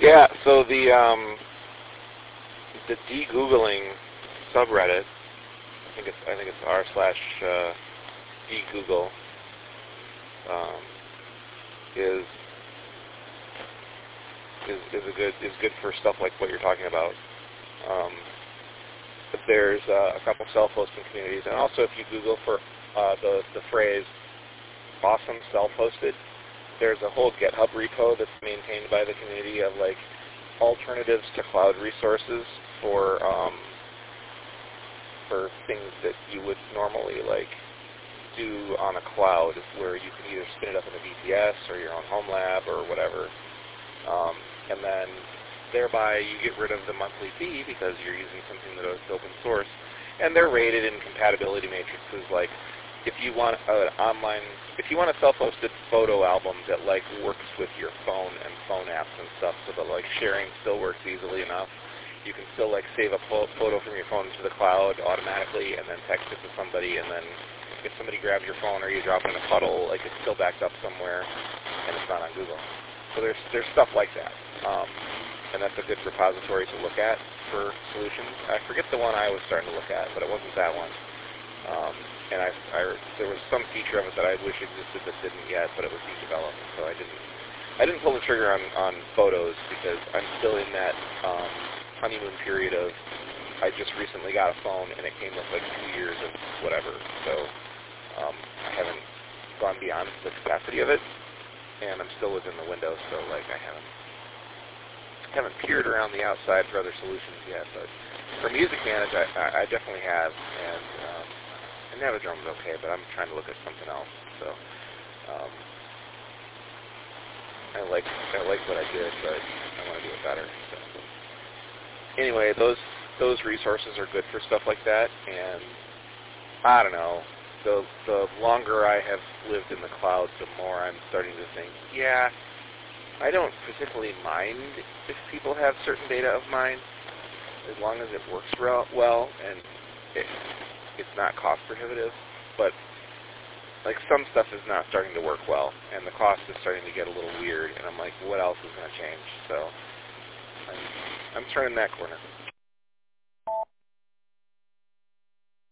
Yeah, so the de-googling subreddit, I think it's r/de-google, is good for stuff like what you're talking about. But there's a couple self-hosting communities, and also if you Google for the phrase "awesome self-hosted," there's a whole GitHub repo that's maintained by the community of like alternatives to cloud resources for things that you would normally like do on a cloud, where you can either spin it up in a VPS or your own home lab or whatever, and then thereby you get rid of the monthly fee because you're using something that is open source, and they're rated in compatibility matrices. Like if you want if you want a self-hosted photo album that like works with your phone and phone apps and stuff, so that like sharing still works easily enough. You can still like save a photo from your phone to the cloud automatically, and then text it to somebody, and then if somebody grabs your phone or you drop it in a puddle, like it's still backed up somewhere, and it's not on Google. So there's stuff like that, and that's a good repository to look at for solutions. I forget the one I was starting to look at, but it wasn't that one. And there was some feature of it that I wish existed that didn't yet, but it was being developed, so I didn't pull the trigger on photos because I'm still in that honeymoon period of I just recently got a phone and it came with like 2 years of whatever, so I haven't gone beyond the capacity of it, and I'm still within the window, so like I haven't peered around the outside for other solutions yet. But for Music Manage, I definitely have, and Navidrom's okay, but I'm trying to look at something else. So I like what I did, but I want to do it better. So anyway, those resources are good for stuff like that, and I don't know. The longer I have lived in the cloud, the more I'm starting to think, yeah, I don't particularly mind if people have certain data of mine, as long as it works well and it's not cost prohibitive. But like some stuff is not starting to work well, and the cost is starting to get a little weird, and I'm like, what else is going to change? So I'm turning that corner.